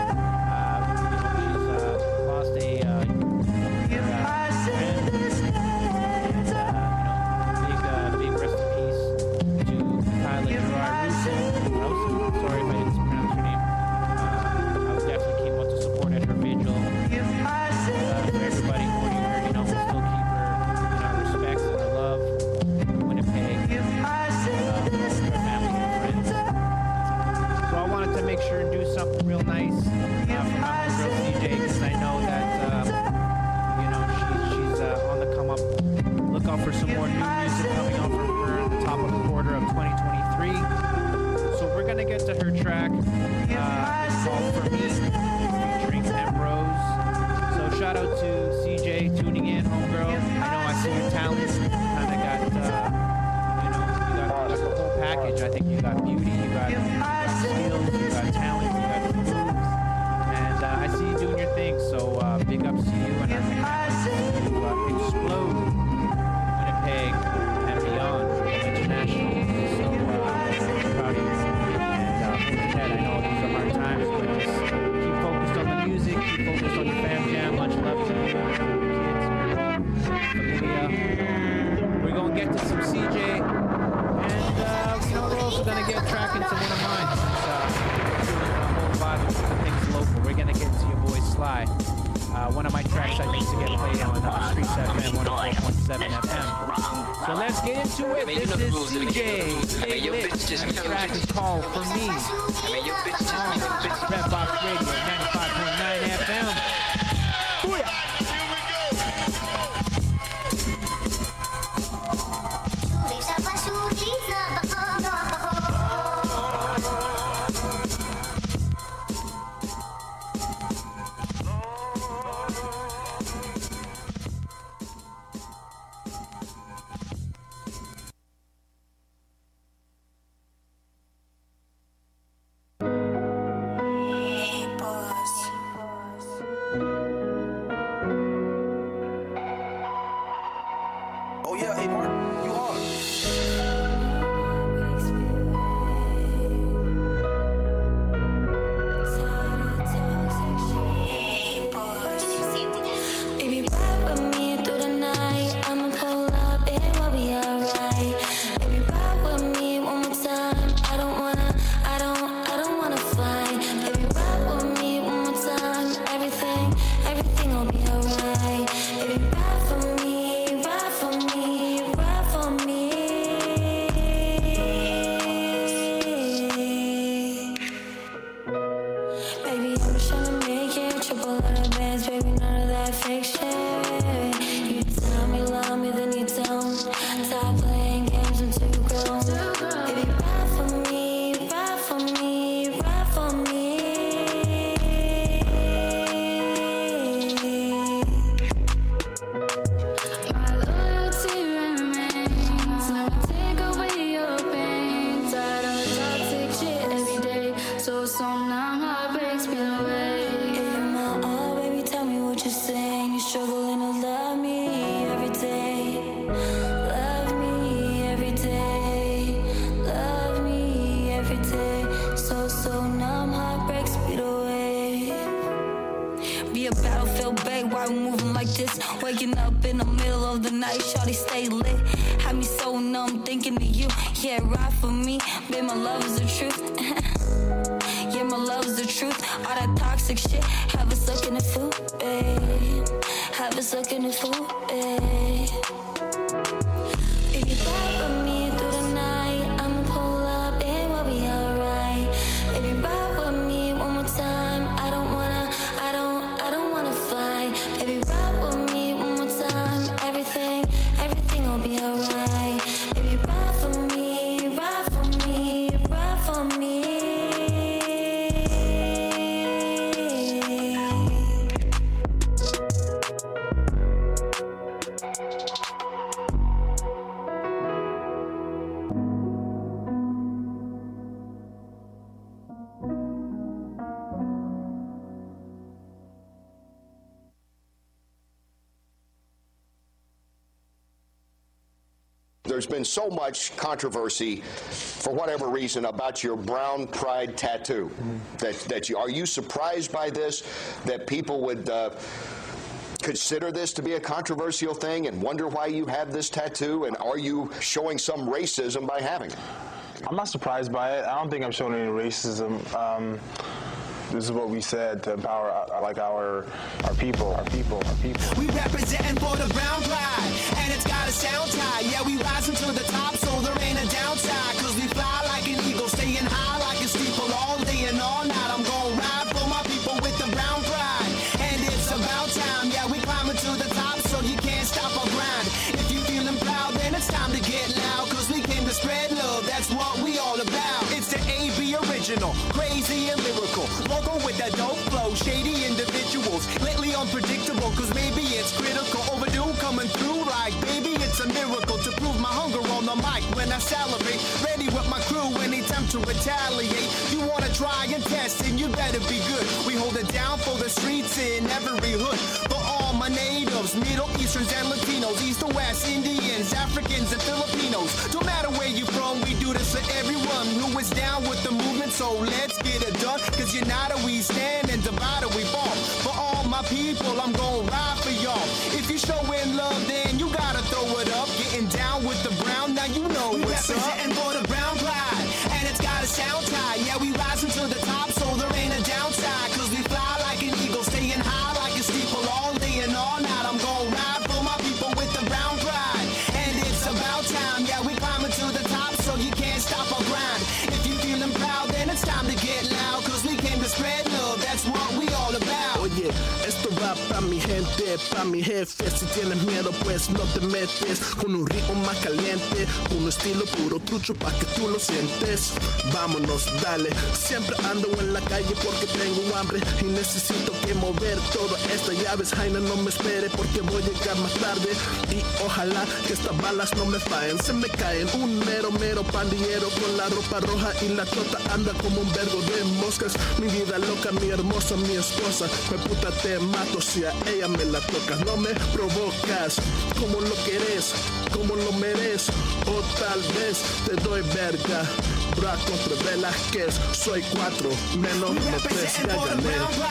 She's lost a friend. And big rest in peace to Kyla Gerard Rusin. Sorry if I didn't pronounce her name. I was definitely came out to support at her vigil. For everybody mourning her, we still keep her in our respects and our love. Winnipeg, her family and friends. So I wanted to make sure and do something real nice for my homegirl CJ, because I know that she's on the come up. Look out for some more new music coming out from her at the top of the quarter of 2023. So we're gonna get to her track. It's called For Me, featuring Emrose. So shout out to CJ tuning in, homegirl. I know I see your talent. Kind of got you got the whole package. I think you got beauty, you got skills, you got talent, you got moves, and I see you doing your thing. So big ups to you, and I can't wait to explode Winnipeg and beyond, international. So proud of you. And Ted, I know these are hard times, but just keep focused on the music, keep focused on your fam jam. Much love to you, your kids, familia. We're gonna get to some CJ, and we're also gonna get track into one of mine. Whole vibe of things local. We're gonna get to your boy Sly. One of my tracks I used to get played on Streets FM 104.7 FM. So let's get into it. This is CJ. Stay lit. And the track is called For Me. Red Box Radio 95.9 FM. Booyah! you're saying. You're struggling to love me every day. Love me every day. Love me every day. So numb, heartbreak, speed away. Be a battlefield, babe, why we moving like this? Waking up in the middle of the night, shawty stay lit. Had me so numb, thinking of you. Yeah, ride for me, babe, my love is the truth. Yeah, my love is the truth. All that toxic shit, have us looking the food, babe. Have us looking the food, babe. If you ride with me through the night, I'ma pull up and we'll be alright. If you ride with me one more time, I don't wanna fight. If you ride with me one more time, everything will be alright. If you ride for me, ride for me, ride for me. There's been so much controversy, for whatever reason, about your brown pride tattoo. Are you surprised by this? That people would consider this to be a controversial thing and wonder why you have this tattoo? And are you showing some racism by having it? I'm not surprised by it. I don't think I'm showing any racism. This is what we said to empower our people. We representing for the brown pride, and it's gotta sound tight. Yeah, we rising to the top, so there ain't a downside. Cause we fly like an eagle, staying high like a steeple all day and all night. I'm gonna ride for my people with the brown pride, and it's about time. Yeah, we climbing to the top, so you can't stop our grind. If you feeling proud, then it's time to get loud. Cause we came to spread love, that's what we all about. It's the AB original, crazy and lyrical. Logo with that dope flow, shady individuals. Lately unpredictable, cause maybe it's critical. Overdue coming through like, baby, it's a miracle. To prove my hunger on the mic when I salivate. Ready with my crew anytime to retaliate. You wanna try and test and you better be good. We hold it down for the streets in every hood. For all my natives, Middle Easterns and Latinos, East or West, Indians, Africans and Filipinos. No matter where you from, we do this for everyone who is down with the movement. So let's get it done, cause united we stand and divided we fall. For all my people, I'm gonna ride for y'all. If you showing love, then you gotta throw it up. Getting down with the brown, now you know we what's up. We representing for the brown pride, and it's gotta sound tight. Yeah, we rising to the top, so there ain't a downside. Cause we fly like an eagle, staying high like a steeple all day and all night. I'm gonna ride for my people with the brown pride, and it's about time. Yeah, we climbing to the top, so you can't stop our grind. If you feeling proud, then it's time to get loud. Cause we came to spread love, that's what we all about. Oye, esto va pa' mi gente, pa' mi jefe. Si tienes miedo, pues no te metes. Con un ritmo más caliente, un estilo puro trucho pa' que tú lo sientes. Vámonos, dale. Siempre ando en la calle porque tengo hambre y necesito que mover toda esta llaves. Jaina, no me espere porque voy a llegar más tarde. Y ojalá que estas balas no me fallen. Se me caen un mero pandillero con la ropa roja y la chota anda como un vergo de moscas. Mi vida loca, mi hermosa, mi esposa. Me puta te mato si a ella me la tocas. No me provocas como lo querés, como lo mereces. O tal vez te doy verga. Bra contra Velázquez, soy 4 menos no 3, ya gané.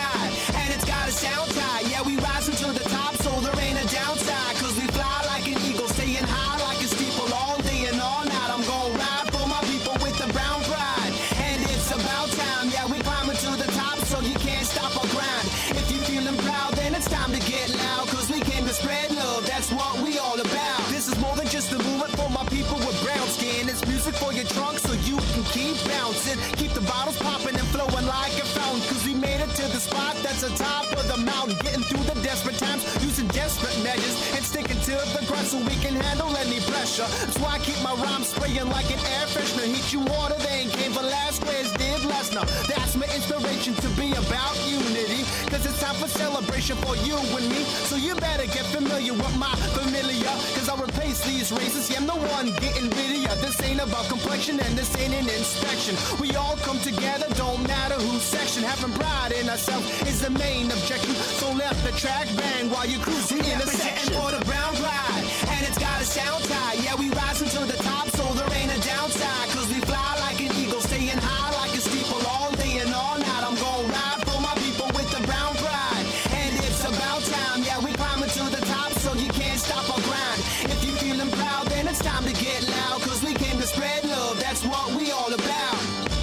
And it's gotta sound tight. Yeah, we rising to the top, so there ain't a downside. Cause we fly like an eagle, staying high like a steeple all day and all night. I'm gonna ride for my people with the brown pride, and it's about time. Yeah, we climbing to the top, so you can't stop our grind. If you feeling proud, then it's time to get loud. Cause we came to spread love, that's what we all about. This is more than just a movement for my people with brown skin. It's music for your trunk, so you can keep bouncing. Keep the bottles popping and flowing like a fountain. Cause we made it to the spot that's the top of the mountain. Getting through the desperate times, using desperate measures, and sticking to the grind so we can handle any pressure. That's why I keep my rhymes spraying like an air freshener. Heat you water, they ain't came for last quiz, did Lesnar. That's my inspiration to be about unity. Cause it's time for celebration for you and me. So you better get familiar with my familiar. Cause I'll replace these races. Yeah, I'm the one getting rid of ya. This ain't about complexion and this ain't an inspection. We all come together, don't matter whose section. Having pride in ourselves is the main objective. So let the track bang while you're cruising in a section. For the brown pride, and it's got a sound tie. Yeah, we rising to the top, so there ain't a downside. Cause we fly like an eagle, staying high like a steeple all day and all night. I'm gonna ride for my people with the brown pride. And it's about time, yeah, we climbing to the top, so you can't stop our grind. If you feeling proud, then it's time to get loud. Cause we came to spread love, that's what we all about.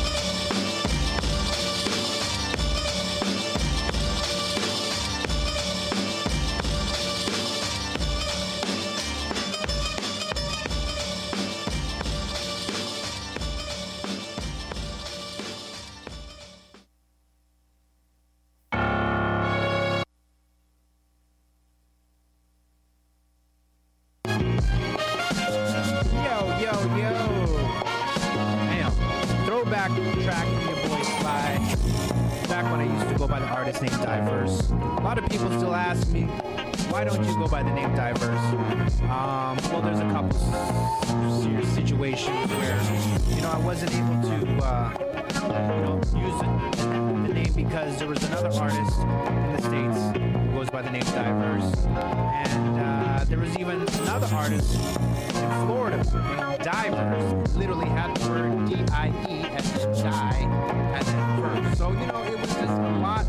Track from your boy Sly. Back when I used to go by the artist named Diverse. A lot of people still ask me, why don't you go by the name Diverse? Well, there's a couple serious situations where, I wasn't able to, use the name because there was another artist in the States who goes by the name Diverse. And there was even another artist in Florida named Divers. Literally had the word D-I-E as in die and then verse. So, it was just a lot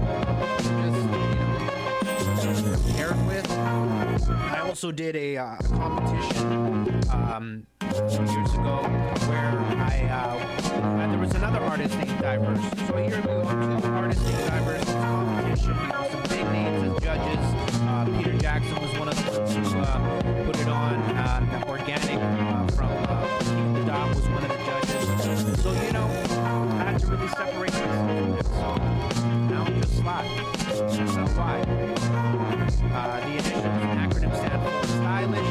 just prepared with. I also did a competition 2 years ago where there was another artist named Diverse. So here we go, two artists named Diverse in this competition. Some big names as judges. Peter Jackson was one of the ones who put it on. Organic from Keith the Dot was one of the judges. So, I had to really separate myself from them. So now I'm just Sly. That's why. The initials and acronym stand for stylish,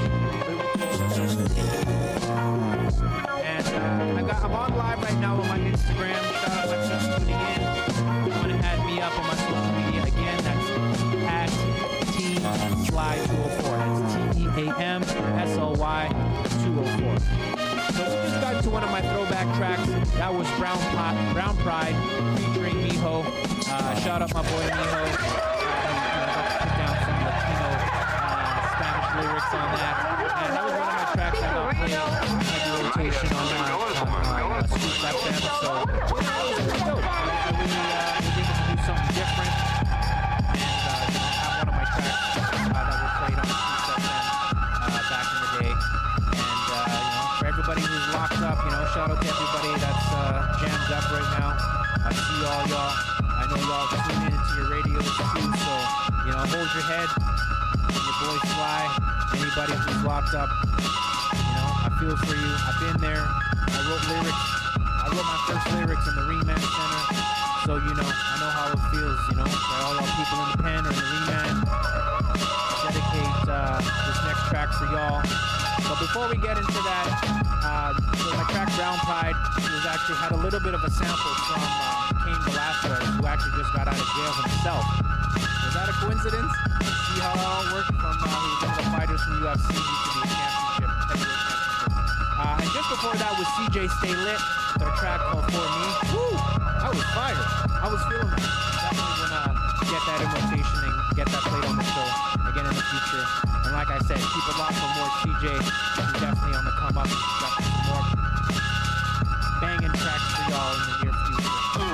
and I'm on live right now on my Instagram. Shout out my team tuning in. If you want to add me up on my social media again, that's at TeamSly204. That's TeamSly 204. So we just got to one of my throwback tracks. That was Brown Pride featuring Miho. Shout out my boy Miho. Put down some Latino Spanish lyrics on that. And that was one of my tracks I got playing heavy rotation on Scoop FM. So that was pretty dope. I really was able to do something different. And have one of my tracks that were played on Scoop FM back in the day. And for everybody who's locked up, shout out to everybody that's jammed up right now. I see all y'all. I know y'all tune in to your radios too, so hold your head. Your boy Sly. Anybody who's locked up, I feel for you. I've been there. I wrote lyrics. I wrote my first lyrics in the Remand Center, so I know how it feels. For all y'all people in the pen or in the Remand, I dedicate this next track for y'all. But before we get into that, my track Brown Pride had a little bit of a sample from Cain Velasquez, who actually just got out of jail himself. Was that a coincidence? See how it all worked? From he was one of the fighters from UFC, used to be a championship, heavyweight championship. And just before that was CJ Stay Lit, their track called For Me. Woo! I was fired. I was feeling that. Definitely gonna get that in rotation and get that played on the show again in the future. And like I said, keep it locked for more CJ. He's definitely on the come up. He's got some more banging tracks for y'all in the near future.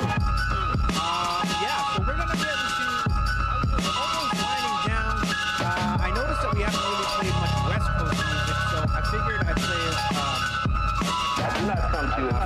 So we're gonna get into almost winding down. I noticed that we haven't really played much West Coast music, so I figured I'd play I do not come to you.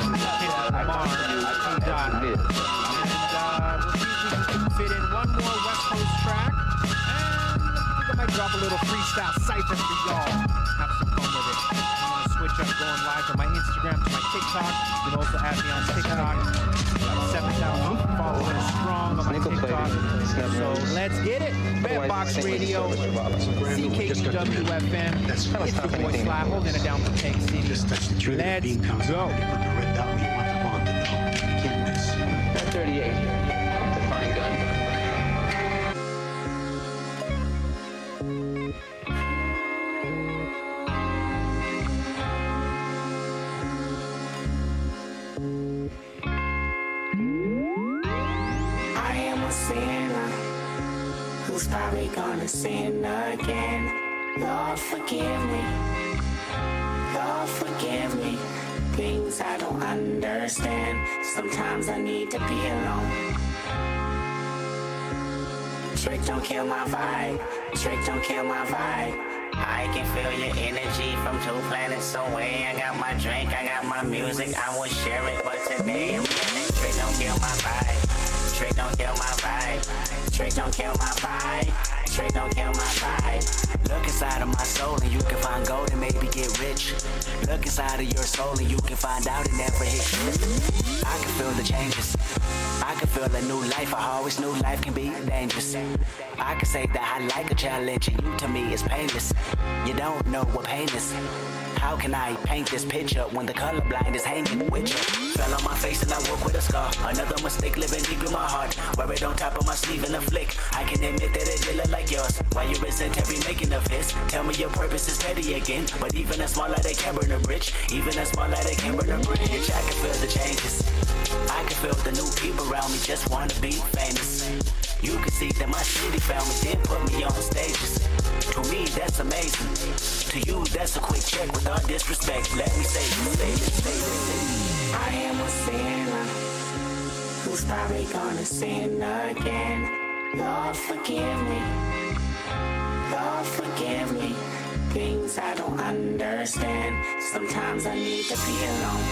And we'll see if we can fit in one more West Coast track, and I think I might drop a little freestyle cypher for y'all. Have some fun with it. I'm gonna switch up going live from my Instagram to my TikTok. You can also add me on TikTok. Got 7,000 followers strong on my TikTok. So let's get it. Bedbox Radio, CKUW FM. It's your boy Sly holding it down for Tank City. Let's go. 38. The fine gun. probably gonna sin again. Lord, forgive me. Lord, forgive me. Things I don't understand. Sometimes I need to be alone. Trick, don't kill my vibe. Trick, don't kill my vibe. I can feel your energy from 2 planets away. I got my drink, I got my music, I will share it. But today, Trick, don't kill my vibe. Trick, don't kill my vibe. Trick, don't kill my vibe. Trick, don't kill my vibe. Look inside of my soul and you can find gold and maybe get rich. Look inside of your soul and you can find out it never hit. I can feel the changes. I can feel a new life. I always knew life can be dangerous. I can say that I like a challenge and you to me is painless. You don't know what pain is. How can I paint this picture when the colorblind is hanging with you? Fell on my face and I woke with a scar. Another mistake living deep in my heart. Wear it on top of my sleeve in a flick. I can admit that it did look like yours. Why you resent every making of his? Tell me your purpose is petty again. But even a small light, they can burn a bridge. Even a small light, they can burn a bridge. I can feel the changes. I can feel the new people around me just wanna be famous. You can see that my city found me, then put me on stages. To me, that's amazing. To you, that's a quick check with all disrespect. Let me say this. I am a sinner who's probably gonna sin again. Lord, forgive me. Lord, forgive me. Things I don't understand. Sometimes I need to be alone.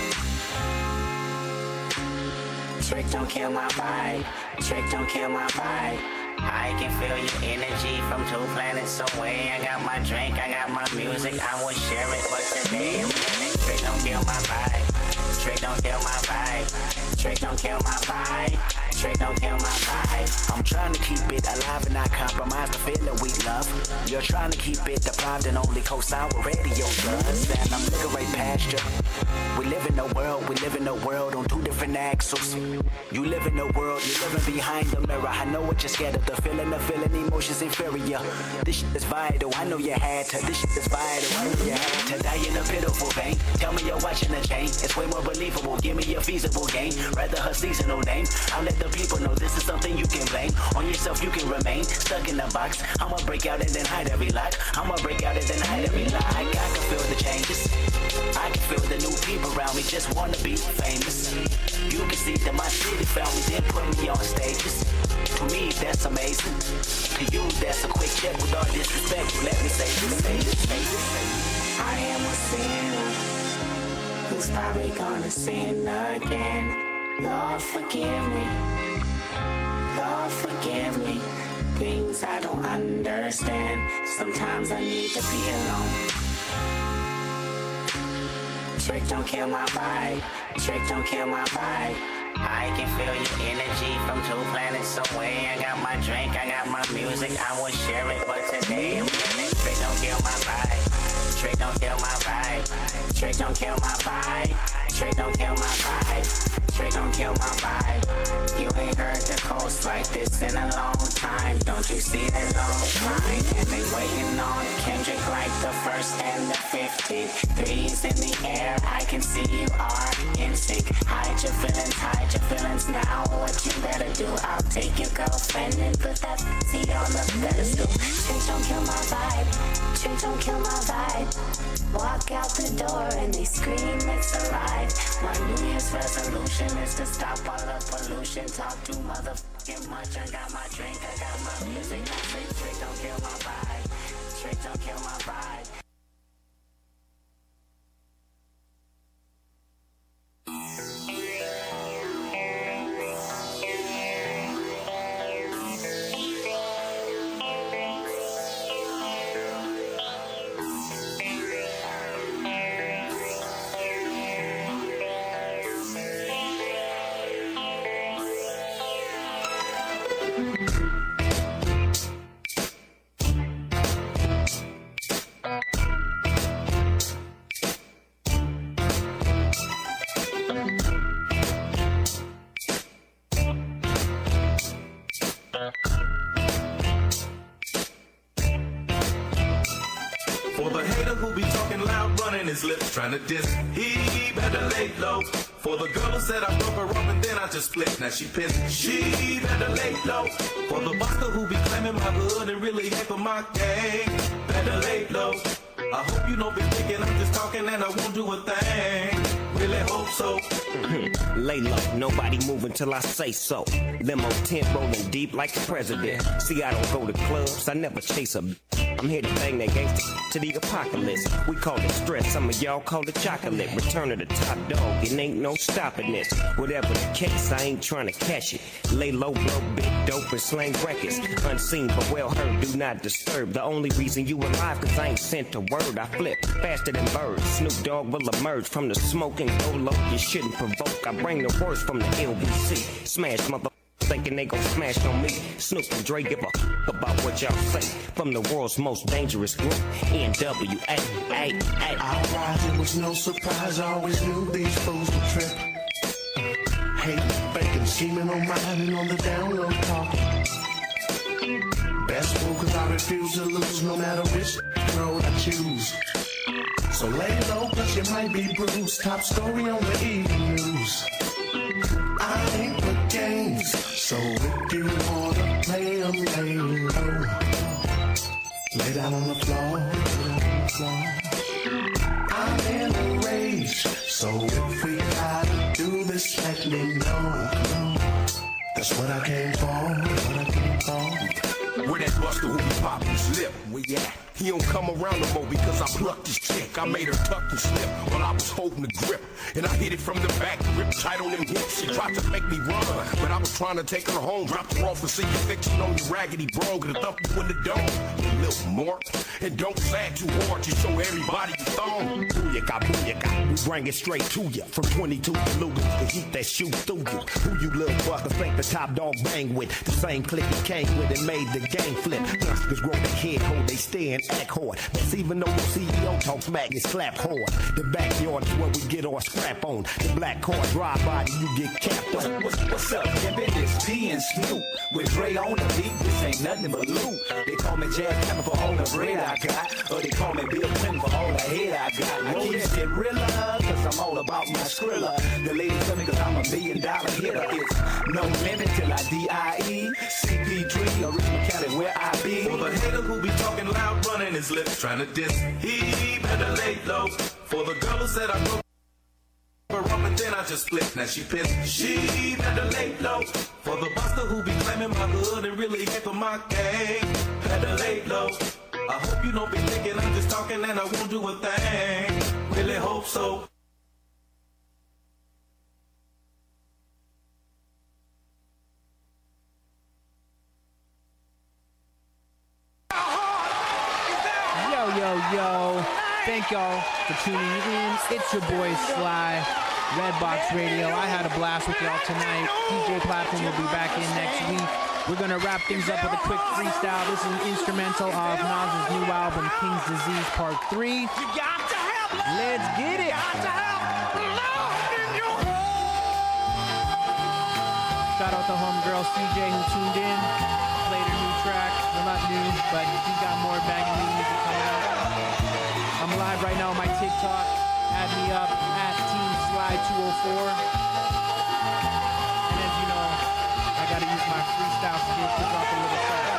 Trick, don't kill my vibe. Trick, don't kill my vibe. I can feel your energy from 2 planets away. I got my drink, I got my music, I will share it. But today, Trick, don't kill my vibe. Trick, don't kill my vibe. Trick, don't kill my vibe. Trick, don't kill my vibe. I'm trying to keep it alive and not compromise the feeling we love. You're trying to keep it deprived and only co-sign what radio does. And I'm looking right past you. We live in a world on 2 different axles. You live in a world, you're living behind the mirror. I know what you're scared of, the feeling emotions inferior. This shit is vital, I know you had to. This shit is vital, I know you had to. Die in a pitiful vein, tell me you're watching a chain. It's way more believable, give me a feasible game. Rather her seasonal name, I'll let the people know this is something you can blame. On yourself you can remain, stuck in a box. I'ma break out and then hide every lock. I'ma break out and then hide every lie. I can feel the changes. I can feel the new people around me just wanna be famous. You can see that my city found me, then put me on stages. To me, that's amazing. To you, that's a quick check with all disrespect. Let me say this. I am a sinner who's probably gonna sin again. Lord, forgive me. Lord, forgive me. Things I don't understand. Sometimes I need to be alone. Trick, don't kill my vibe. Trick, don't kill my vibe. I can feel your energy from 2 planets away. I got my drink, I got my music, I will share it. But today, Trick, don't kill my vibe. Trick, don't kill my vibe. Trick, don't kill my vibe. Trick, don't kill my vibe. Trick, don't kill my vibe. You ain't heard the coast like this in a long time. Don't you see that long line? And they waiting on Kendrick like the 1st and the 15th. 3's in the air, I can see you are in sync. Hide your feelings now. What you better do? I'll take your girlfriend and put that C on the pedestal. Trick, don't kill my vibe. Trick, don't kill my vibe. Walk out the door and they scream it's a ride. My New Year's resolution is to stop all the pollution. Talk too motherfucking much. I got my drink, I got my music. I say Trick, don't kill my vibe. Trick, don't kill my vibe. For the hater who be talking loud, running his lips, trying to diss, he better lay low. For the girl who said I broke her up and then I just split, now she pissed, she better lay low. For the buster who be claiming my hood and really heckle my gang, better lay low. I hope you don't be thinking I'm just talking and I won't do a thing. Really hope so. Lay low, nobody moving till I say so. Limo tent rolling deep like the president. See, I don't go to clubs, I never chase a. I'm here to bang that gangster to the apocalypse. We call it stress, some of y'all call it chocolate. Return of the top dog, it ain't no stopping this. Whatever the case, I ain't trying to cash it. Lay low, blow big dope and slang records. Unseen but well heard, do not disturb. The only reason you alive, cause I ain't sent a word. I flip faster than birds. Snoop Dogg will emerge from the smoke and go low. You shouldn't provoke. I bring the worst from the LBC. Smash mother thinking they gon' smash on me. Snoop and Dre give a about what y'all say. From the world's most dangerous group, NWA. I rise, it was no surprise. I always knew these fools would trip. Hate, faking, scheming on mine and on the down low talking. Best fool, cause I refuse to lose no matter which road I choose. So lay low, cause you might be bruised. Top story on the evening news. I ain't for games, so if you wanna play 'em, lay low. Lay down on the floor, I'm in a rage, so if we gotta do this, let me know. That's what I came for, Where that buster who be poppin' slip, where you at? He don't come around no more because I plucked his chick. I made her tuck and slip while I was holding the grip. And I hit it from the back, grip tight on them hips. She tried to make me run, but I was trying to take her home. Dropped her off and see you fixing on your raggedy bro. Gonna thump you in the dome, you little mark. And don't sag too hard to show everybody your thumb. Booyaka, we bring it straight to ya. From 22 to Luger, the heat that shoot through you. Who you little buster think the top dog bang with? The same clique he came with and made the game flip. Youngsters grow their head, hold they stand, act hard. That's even though the CEO talks smack and slap hard. The backyard is where we get our scrap on. The black car drive by, you get capped on. What's up, pimpin'? It's P and Snoop. With Dre on the beat, this ain't nothing but loot. They call me Jazz Hammer for all the bread I got. Or they call me Bill Clinton for all the head I got. I keep it realer, cause I'm all about my Skrilla. The ladies tell me cause I'm $1 million hitter. It's no limit till I D.I.E. CP3, Original Cali, where I be. For the hater who be talking loud, running his lips, trying to diss, he better lay low. For the girl who said I broke her up and then I just split, now she pissed, she better lay low. For the buster who be claiming my hood and really heckle my gang, better lay low. I hope you don't be thinking I'm just talking and I won't do a thing. Really hope so. Yo, thank y'all for tuning in. It's your boy Sly, Redbox Radio. I had a blast with y'all tonight. DJ Platform will be back in next week. We're going to wrap things up with a quick freestyle. This is an instrumental of Nas's new album, King's Disease Part 3. Let's get it. Shout out to homegirl CJ who tuned in. Played a new track. Well, not new, but he got more banging new music coming out. I'm live right now on my TikTok. Add me up at Team Sly 204. And as you know, I gotta use my freestyle skills to drop a little song.